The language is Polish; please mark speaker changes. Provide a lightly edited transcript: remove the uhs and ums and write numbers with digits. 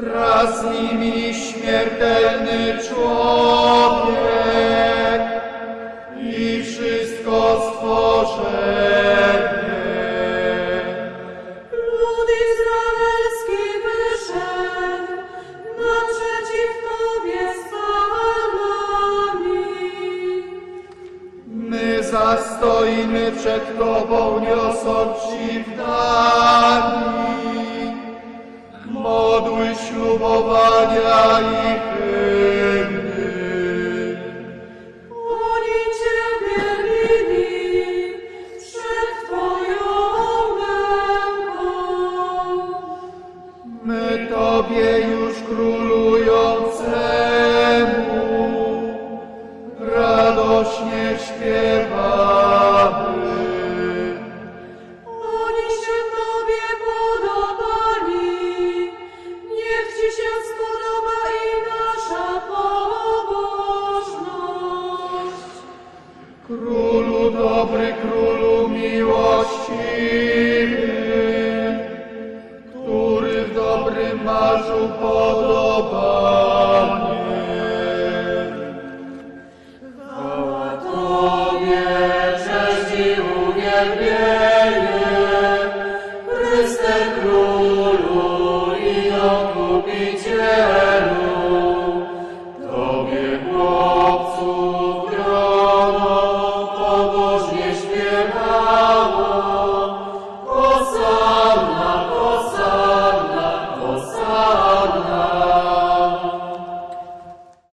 Speaker 1: wraz z nimi śmiertelny człowiek i wszystko stworzenie.
Speaker 2: Lud izraelski wyszedł naprzeciw Tobie z psalmami.
Speaker 1: My zastoimy przed Tobą, niosąc Ci w dani modły ślubowania i hymny.
Speaker 2: Oni Cię wielbili przed Twoją męką.
Speaker 1: My Tobie już królującemu radośnie śpiewamy.
Speaker 2: Oni się Tobie podobali. Niech Ci się spodoba i nasza pobożność.
Speaker 1: Królu dobry, Królu miłościwy, który w dobrym masz upodobanie. Chwała Tobie, cześć i uwielbienie.